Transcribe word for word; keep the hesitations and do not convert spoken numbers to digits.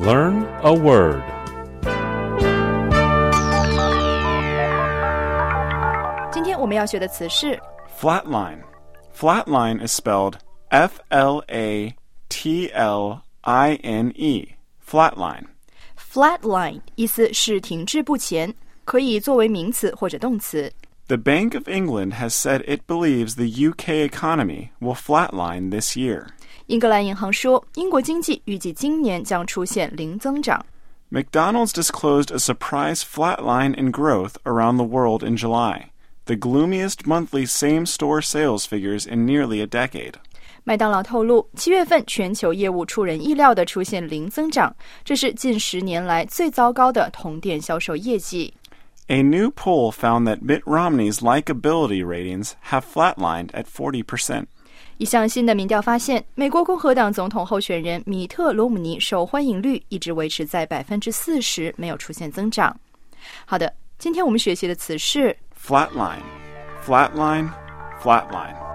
Learn a word. Today 今天我们要学的词是 Flatline. Flatline is spelled F L A T L I N E. Flatline. Flatline 意思是停滞不前，可以作为名词或者动词。 The Bank of England has said it believes the U K economy will flatline this year. 英格兰银行说，英国经济预计今年将出现零增长。 McDonald's disclosed a surprise flatline in growth around the world in July, the gloomiest monthly same-store sales figures in nearly a decade. 麦当劳透露，七月份全球业务出人意料地出现零增长，这是近十年来最糟糕的同店销售业绩。 A new poll found that Mitt Romney's likability ratings have flatlined at forty percent. 一项新的民调发现，美国共和党总统候选人米特·罗姆尼受欢迎率一直维持在 百分之四十， 没有出现增长。好的，今天我们学习的词是 Flatline. Flatline. Flatline.